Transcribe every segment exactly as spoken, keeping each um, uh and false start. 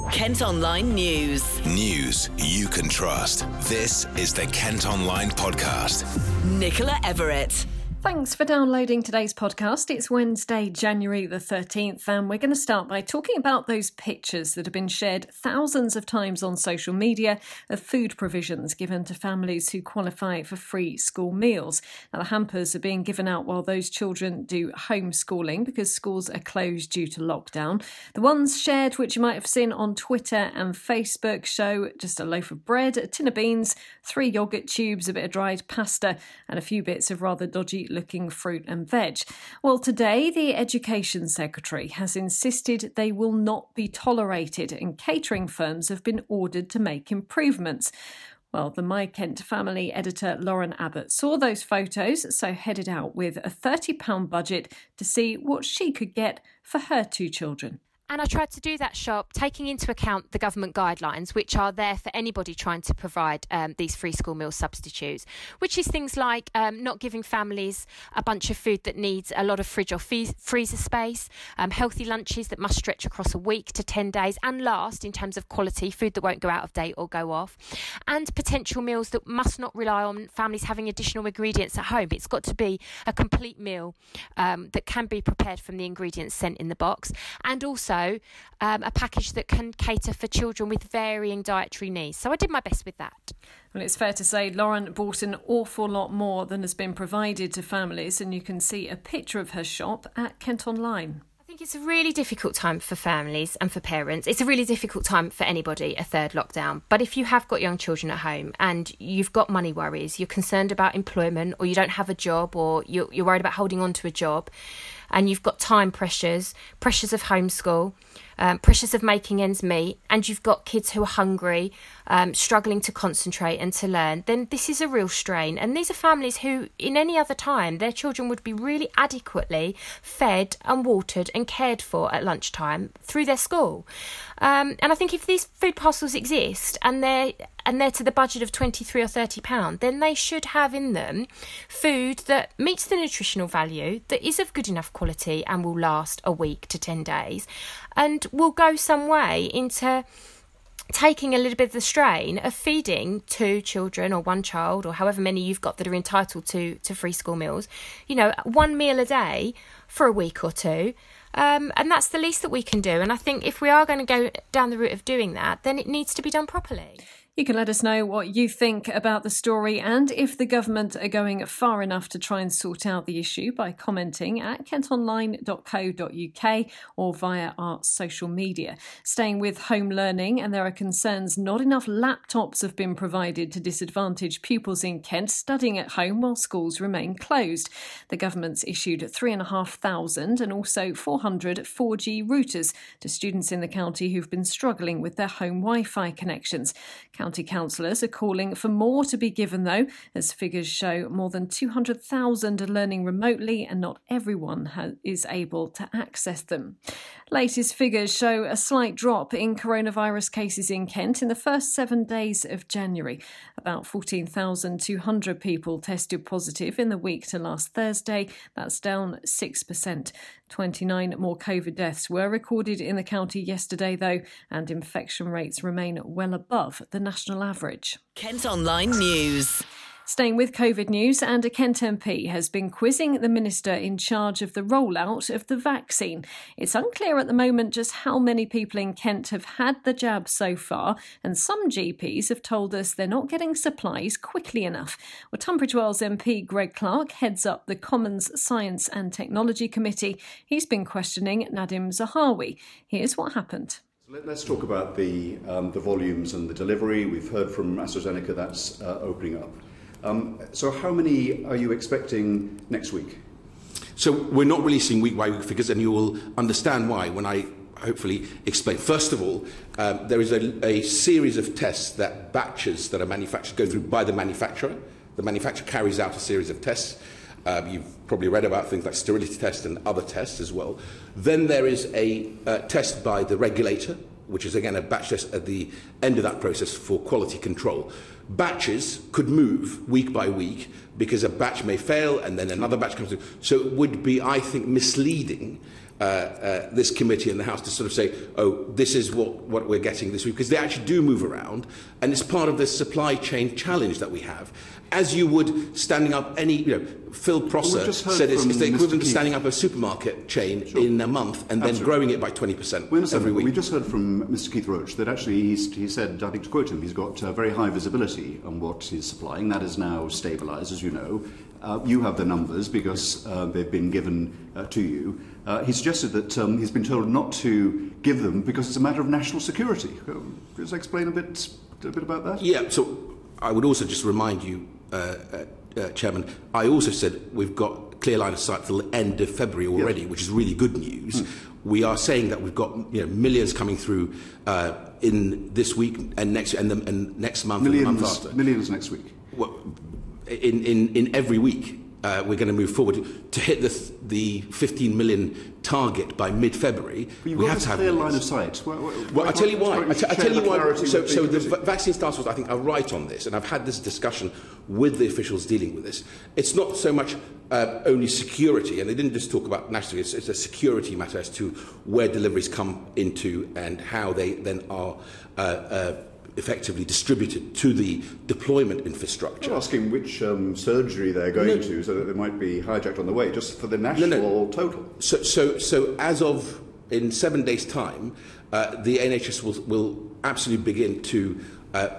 Kent Online News. News you can trust. This is the Kent Online Podcast. Nicola Everett. Thanks for downloading today's podcast. It's Wednesday, January the thirteenth, and we're going to start by talking about those pictures that have been shared thousands of times on social media of food provisions given to families who qualify for free school meals. Now, the hampers are being given out while those children do homeschooling because schools are closed due to lockdown. The ones shared, which you might have seen on Twitter and Facebook, show just a loaf of bread, a tin of beans, three yoghurt tubes, a bit of dried pasta, and a few bits of rather dodgy looking fruit and veg. Well, today the Education Secretary has insisted they will not be tolerated, and catering firms have been ordered to make improvements. Well, the My Kent Family editor Lauren Abbott saw those photos, so headed out with a thirty pounds budget to see what she could get for her two children. And I tried to do that shop taking into account the government guidelines, which are there for anybody trying to provide um, these free school meal substitutes, which is things like um, not giving families a bunch of food that needs a lot of fridge or fee- freezer space, um, healthy lunches that must stretch across a week to ten days and last in terms of quality, food that won't go out of date or go off, and potential meals that must not rely on families having additional ingredients at home. It's got to be a complete meal um, that can be prepared from the ingredients sent in the box, and also Um, a package that can cater for children with varying dietary needs. So I did my best with that. Well, it's fair to say Lauren bought an awful lot more than has been provided to families, and you can see a picture of her shop at Kent Online. I think it's a really difficult time for families and for parents. It's a really difficult time for anybody, a third lockdown. But if you have got young children at home and you've got money worries, you're concerned about employment, or you don't have a job, or you're, you're worried about holding on to a job, and you've got time pressures, pressures of homeschool, um, pressures of making ends meet, and you've got kids who are hungry, um, struggling to concentrate and to learn, then this is a real strain. And these are families who, in any other time, their children would be really adequately fed and watered and cared for at lunchtime through their school. Um, and I think if these food parcels exist and they're and they're to the budget of twenty-three or thirty pounds, then they should have in them food that meets the nutritional value, that is of good enough quality and will last a week to ten days, and will go some way into taking a little bit of the strain of feeding two children or one child or however many you've got that are entitled to, to free school meals, you know, one meal a day for a week or two. Um, and that's the least that we can do. And I think if we are going to go down the route of doing that, then it needs to be done properly. You can let us know what you think about the story and if the government are going far enough to try and sort out the issue by commenting at kent online dot co dot uk or via our social media. Staying with home learning, and there are concerns not enough laptops have been provided to disadvantaged pupils in Kent studying at home while schools remain closed. The government's issued three and a half thousand and also four hundred four G routers to students in the county who've been struggling with their home Wi-Fi connections. County councillors are calling for more to be given, though, as figures show more than two hundred thousand are learning remotely and not everyone ha- is able to access them. Latest figures show a slight drop in coronavirus cases in Kent in the first seven days of January. About fourteen thousand two hundred people tested positive in the week to last Thursday. That's down six percent. twenty-nine more COVID deaths were recorded in the county yesterday, though, and infection rates remain well above the national average. Kent Online News. Staying with COVID news, and a Kent M P has been quizzing the minister in charge of the rollout of the vaccine. It's unclear at the moment just how many people in Kent have had the jab so far, and some G Ps have told us they're not getting supplies quickly enough. Well, Tunbridge Wells M P Greg Clark heads up the Commons Science and Technology Committee. He's been questioning Nadim Zahawi. Here's what happened. Let's talk about the, um, the volumes and the delivery. We've heard from AstraZeneca that's uh, opening up. Um, so how many are you expecting next week? So we're not releasing week-by-week figures, and you will understand why when I hopefully explain. First of all, um, there is a, a series of tests that batches that are manufactured go through by the manufacturer. The manufacturer carries out a series of tests. Um, you've probably read about things like sterility tests and other tests as well. Then there is a uh, test by the regulator, which is again a batch test at the end of that process for quality control. Batches could move week by week because a batch may fail and then another batch comes through. So it would be, I think, misleading uh, uh, this committee and the House to sort of say, oh, this is what, what we're getting this week, because they actually do move around, and it's part of the supply chain challenge that we have. As you would standing up any, you know, Phil Prosser well, said it's, it's the equivalent of standing up a supermarket chain sure. in a month and then Absolutely. growing it by twenty percent well, every week. We just heard from Mister Keith Roach that actually he's, he said, I think to quote him, he's got uh, very high visibility on what he's supplying. That is now stabilised, as you know. Uh, you have the numbers because uh, they've been given uh, to you. Uh, he suggested that um, he's been told not to give them because it's a matter of national security. Uh, just explain a bit, a bit about that? Yeah, so I would also just remind you, Uh, uh, uh, Chairman, I also said we've got clear line of sight till the end of February already, yes. which is really good news. Mm. We are saying that we've got you know, millions coming through uh, in this week and next and, the, and next month millions, and the month after. Millions next week. Well, in, in, in every week. Uh, we're going to move forward to hit the, the fifteen million target by mid-February. But you've we got have to have clear line of sight. Well, well I tell you why. I, t- I tell you why. So, so the v- vaccine task force, I think, are right on this, and I've had this discussion with the officials dealing with this. It's not so much uh, only security, and they didn't just talk about national. It's, it's a security matter as to where deliveries come into and how they then are. Uh, uh, effectively distributed to the deployment infrastructure. I'm asking which um, surgery they're going no, to so that they might be hijacked on the way, just for the national no, no. total. So, so, so as of in seven days' time, uh, the N H S will, will absolutely begin to uh,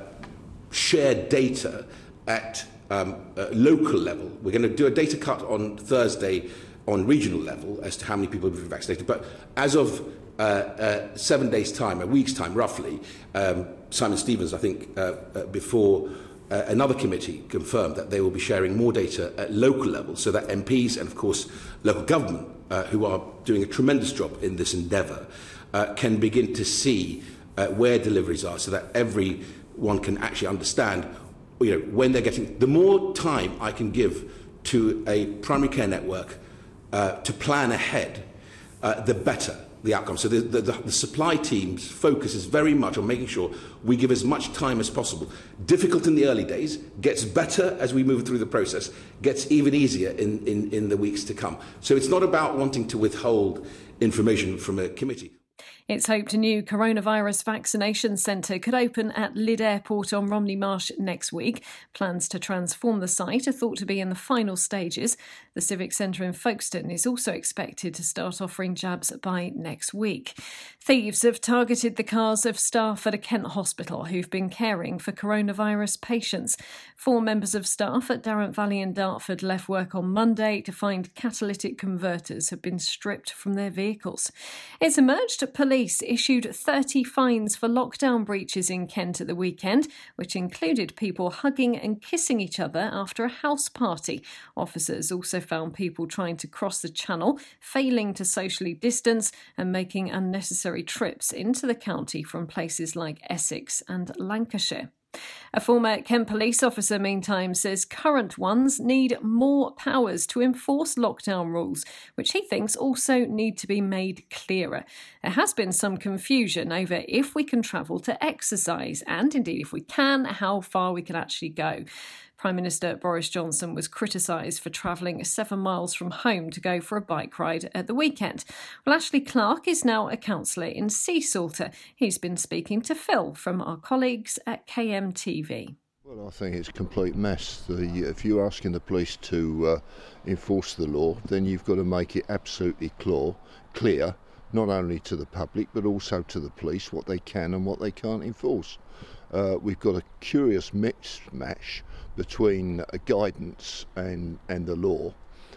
share data at um, a local level. We're going to do a data cut on Thursday on regional level as to how many people have been vaccinated. But as of uh, uh, seven days' time, a week's time roughly, um, Simon Stevens, I think, uh, uh, before uh, another committee confirmed that they will be sharing more data at local level so that M Ps and, of course, local government, uh, who are doing a tremendous job in this endeavour, uh, can begin to see uh, where deliveries are so that everyone can actually understand, you know, when they're getting... The more time I can give to a primary care network uh, to plan ahead, uh, the better the outcome. So the, the, the supply team's focus is very much on making sure we give as much time as possible. Difficult in the early days, gets better as we move through the process, gets even easier in, in, in the weeks to come. So it's not about wanting to withhold information from a committee. It's hoped a new coronavirus vaccination centre could open at Lydd Airport on Romney Marsh next week. Plans to transform the site are thought to be in the final stages. The Civic Centre in Folkestone is also expected to start offering jabs by next week. Thieves have targeted the cars of staff at a Kent hospital who've been caring for coronavirus patients. Four members of staff at Darrant Valley in Dartford left work on Monday to find catalytic converters had been stripped from their vehicles. It's emerged that police issued thirty fines for lockdown breaches in Kent at the weekend, which included people hugging and kissing each other after a house party. Officers also found people trying to cross the channel, failing to socially distance and making unnecessary trips into the county from places like Essex and Lancashire. A former Kent police officer, meantime, says current ones need more powers to enforce lockdown rules, which he thinks also need to be made clearer. There has been some confusion over if we can travel to exercise and, indeed, if we can, how far we can actually go. Prime Minister Boris Johnson was criticised for travelling seven miles from home to go for a bike ride at the weekend. Well, Ashley Clark is now a councillor in Seasalter. He's been speaking to Phil from our colleagues at K M T V. Well, I think it's a complete mess. The, if you're asking the police to uh, enforce the law, then you've got to make it absolutely clear, clear, not only to the public but also to the police what they can and what they can't enforce. Uh, we've got a curious mixed match between uh, guidance and, and the law,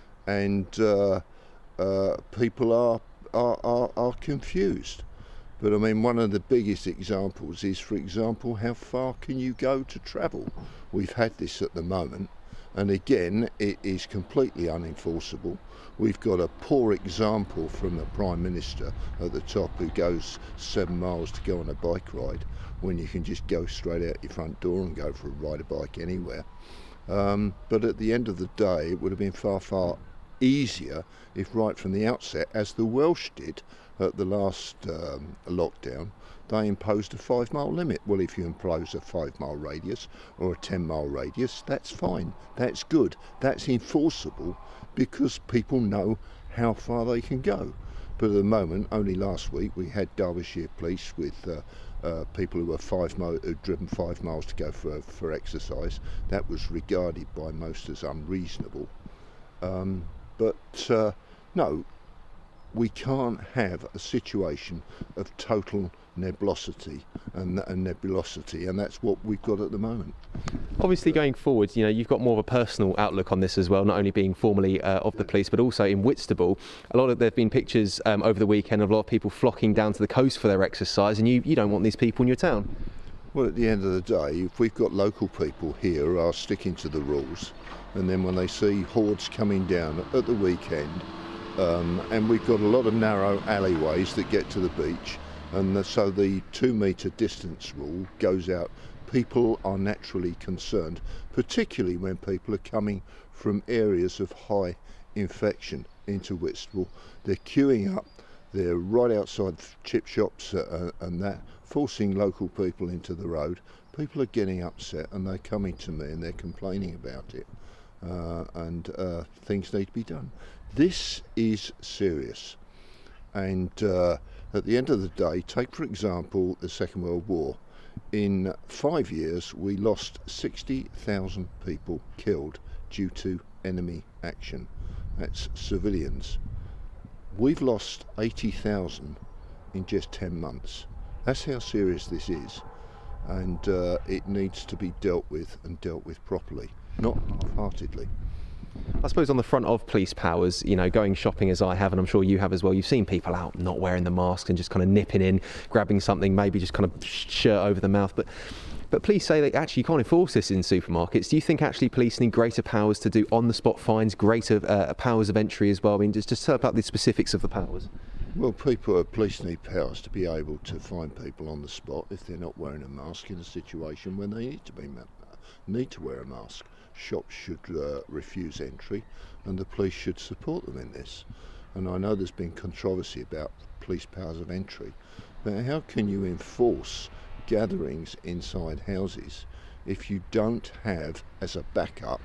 and uh, uh, people are, are, are, are confused. But I mean, one of the biggest examples is, for example, how far can you go to travel? We've had this at the moment, and again, it is completely unenforceable. We've got a poor example from the Prime Minister at the top who goes seven miles to go on a bike ride when you can just go straight out your front door and go for a ride a bike anywhere. Um, but at the end of the day, it would have been far, far easier if right from the outset, as the Welsh did at the last um, lockdown, they imposed a five mile limit. Well, if you impose a five mile radius or a ten mile radius, that's fine, that's good, that's enforceable because people know how far they can go. But at the moment, only last week, we had Derbyshire Police with uh, uh, people who were five mo- who'd driven five miles to go for for exercise. That was regarded by most as unreasonable. Um, but uh, no, we can't have a situation of total nebulosity and, and nebulosity, and that's what we've got at the moment. Obviously, going forward, you know, you've got more of a personal outlook on this as well, not only being formally uh, of the police, but also in Whitstable. A lot of there have been pictures um, over the weekend of a lot of people flocking down to the coast for their exercise, and you, you don't want these people in your town. Well, at the end of the day, if we've got local people here who are sticking to the rules, and then when they see hordes coming down at the weekend, um, and we've got a lot of narrow alleyways that get to the beach, and the, so the two metre distance rule goes out, people are naturally concerned, particularly when people are coming from areas of high infection into Whitstable. They're queuing up, they're right outside chip shops uh, and that, forcing local people into the road. People are getting upset and they're coming to me and they're complaining about it, uh, and uh, things need to be done. This is serious, and uh, at the end of the day, take for example the Second World War. In five years we lost sixty thousand people killed due to enemy action. That's civilians. We've lost eighty thousand in just ten months. That's how serious this is, and uh, it needs to be dealt with and dealt with properly, not half-heartedly. I suppose on the front of police powers, you know, going shopping as I have, and I'm sure you have as well, you've seen people out not wearing the mask and just kind of nipping in, grabbing something, maybe just kind of shirt over the mouth. But but police say that actually you can't enforce this in supermarkets. Do you think actually police need greater powers to do on-the-spot fines, greater uh, powers of entry as well? I mean, just to tell about the specifics of the powers. Well, people, uh, police need powers to be able to find people on the spot if they're not wearing a mask in a situation when they need to be need to wear a mask. Shops should uh, refuse entry, and the police should support them in this. And I know there's been controversy about police powers of entry, but how can you enforce gatherings inside houses if you don't have as a backup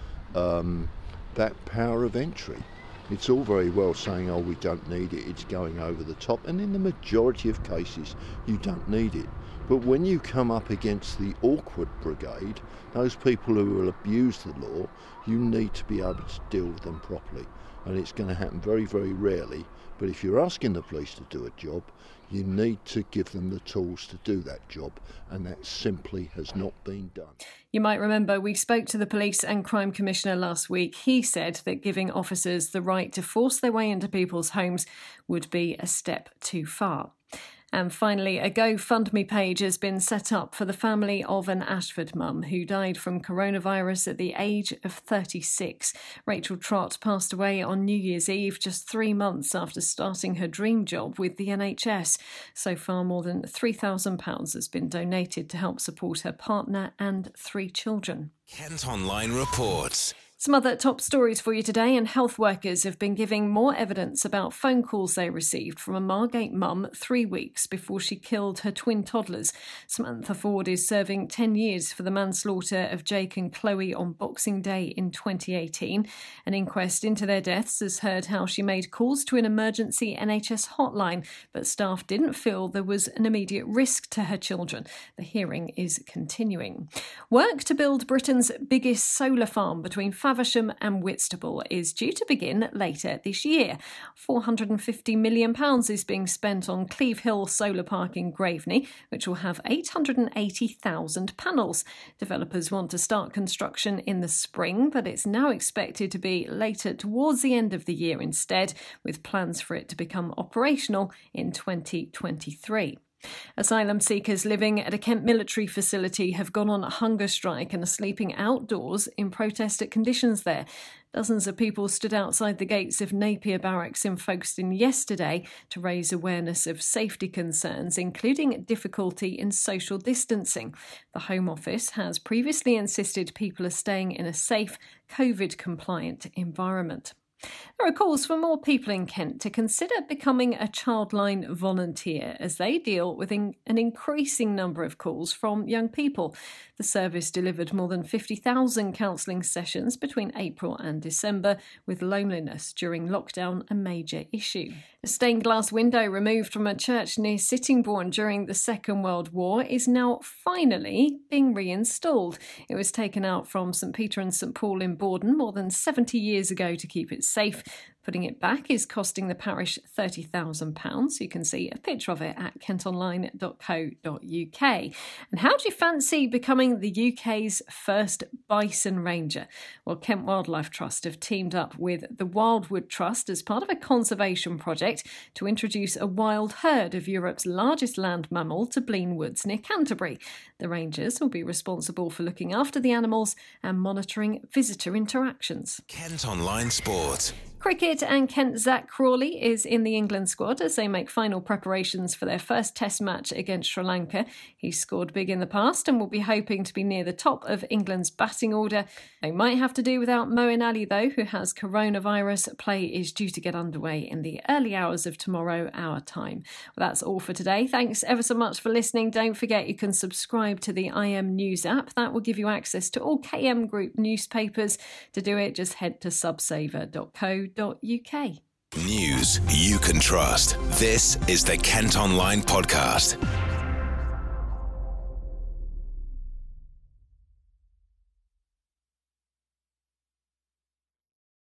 um, that power of entry? It's all very well saying, oh, we don't need it, it's going over the top, and in the majority of cases you don't need it. But when you come up against the awkward brigade, those people who will abuse the law, you need to be able to deal with them properly. And it's going to happen very, very rarely. But if you're asking the police to do a job, you need to give them the tools to do that job. And that simply has not been done. You might remember we spoke to the Police and Crime Commissioner last week. He said that giving officers the right to force their way into people's homes would be a step too far. And finally, a GoFundMe page has been set up for the family of an Ashford mum who died from coronavirus at the age of thirty-six. Rachel Trott passed away on New Year's Eve, just three months after starting her dream job with the N H S. So far, more than three thousand pounds has been donated to help support her partner and three children. Kent Online reports. Some other top stories for you today, and health workers have been giving more evidence about phone calls they received from a Margate mum three weeks before she killed her twin toddlers. Samantha Ford is serving ten years for the manslaughter of Jake and Chloe on Boxing Day in twenty eighteen. An inquest into their deaths has heard how she made calls to an emergency N H S hotline, but staff didn't feel there was an immediate risk to her children. The hearing is continuing. Work to build Britain's biggest solar farm between Faversham and Whitstable is due to begin later this year. four hundred fifty million pounds is being spent on Cleve Hill Solar Park in Graveney, which will have eight hundred eighty thousand panels. Developers want to start construction in the spring, but it's now expected to be later towards the end of the year instead, with plans for it to become operational in twenty twenty-three. Asylum seekers living at a Kent military facility have gone on a hunger strike and are sleeping outdoors in protest at conditions there. Dozens of people stood outside the gates of Napier Barracks in Folkestone yesterday to raise awareness of safety concerns, including difficulty in social distancing. The Home Office has previously insisted people are staying in a safe, COVID-compliant environment. There are calls for more people in Kent to consider becoming a Childline volunteer as they deal with in- an increasing number of calls from young people. The service delivered more than fifty thousand counselling sessions between April and December, with loneliness during lockdown a major issue. A stained glass window removed from a church near Sittingbourne during the Second World War is now finally being reinstalled. It was taken out from St Peter and St Paul in Borden more than seventy years ago to keep it safe. Putting it back is costing the parish thirty thousand pounds. You can see a picture of it at kent online dot co dot uk. And how do you fancy becoming the U K's first bison ranger? Well, Kent Wildlife Trust have teamed up with the Wildwood Trust as part of a conservation project to introduce a wild herd of Europe's largest land mammal to Blean Woods near Canterbury. The rangers will be responsible for looking after the animals and monitoring visitor interactions. Kent Online Sport. Cricket, and Kent Zach Crawley is in the England squad as they make final preparations for their first test match against Sri Lanka. He's scored big in the past and will be hoping to be near the top of England's batting order. They might have to do without Moeen Ali though, who has coronavirus. Play is due to get underway in the early hours of tomorrow, our time. Well, that's all for today. Thanks ever so much for listening. Don't forget you can subscribe to the I M News app. That will give you access to all K M Group newspapers. To do it, just head to subsaver dot co dot uk. News you can trust. This is the Kent Online Podcast.